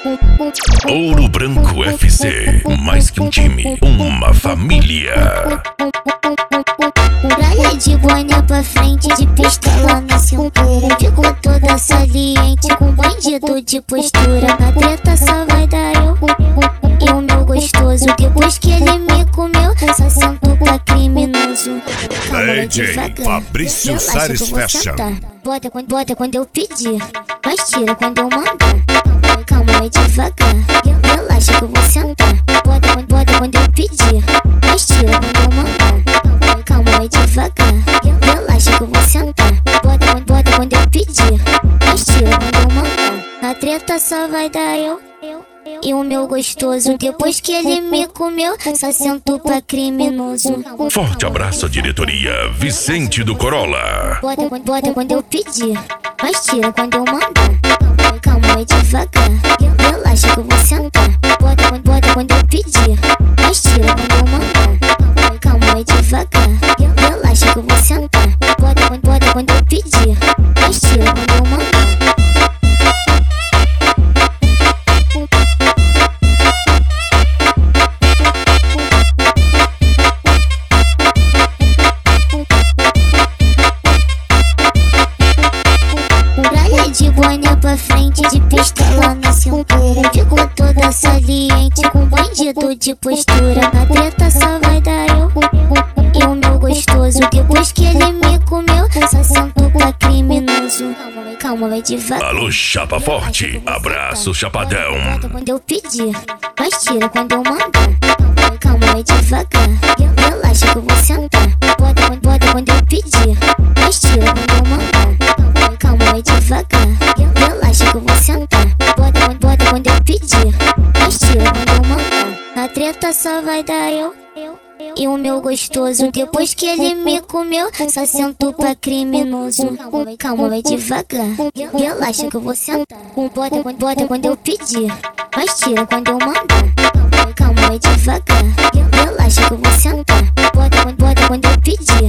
Ouro Branco FC, mais que um time, uma família. Praia de boné pra frente, de pistola na cintura. Ficou toda saliente, com bandido de postura. Na treta só vai dar eu e o meu gostoso. Depois que ele me comeu, só sento pra criminoso. Calma, DJ devagar, Fabrício relaxa Salles que eu vou Fashion. sentar. Bota quando eu pedir, mas tira quando eu mandar. Calma aí devagar, relaxa que eu vou sentar. Bota quando eu pedir, mas tira quando eu mandar. Calma aí devagar, relaxa que eu vou sentar. Bota quando eu pedir, mas tira quando eu mandar. Na treta só vai dar eu e o meu gostoso. Depois que ele me comeu, só sento pra criminoso. Forte abraço à diretoria Vicente do Corolla. Bota quando eu pedir, mas tira quando eu mandar. Calma aí devagar, relaxa que eu vou sentar. Bota quando eu pedir, mas tira quando eu mandar. Calma aí devagar, relaxa que eu vou sentar. Bota quando eu pedir, mas tira quando eu mandar. De boné pra frente, de pistola na cintura. Ficou toda saliente, com bandido de postura. Na treta só vai dar eu e o meu gostoso. Depois que ele me comeu, só sento pra criminoso. Calma, vai devagar. Alô, chapa forte, abraço, chapadão. Bota quando eu pedir, mas tira quando eu mandar. Calma, vai devagar, relaxa que eu vou sentar. Bota quando eu pedir, mas tira quando eu mandar. Calma aí devagar, relaxa que eu vou sentar. Bota quando eu pedir, mas tira quando eu mandar. Na treta só vai dar eu e o meu gostoso. Depois que ele me comeu, só sento pra criminoso. Calma, vai devagar, relaxa que eu vou sentar. Bota quando eu pedir, mas tira quando eu mandar. Calma aí devagar, relaxa que eu vou sentar. Bota quando eu pedir,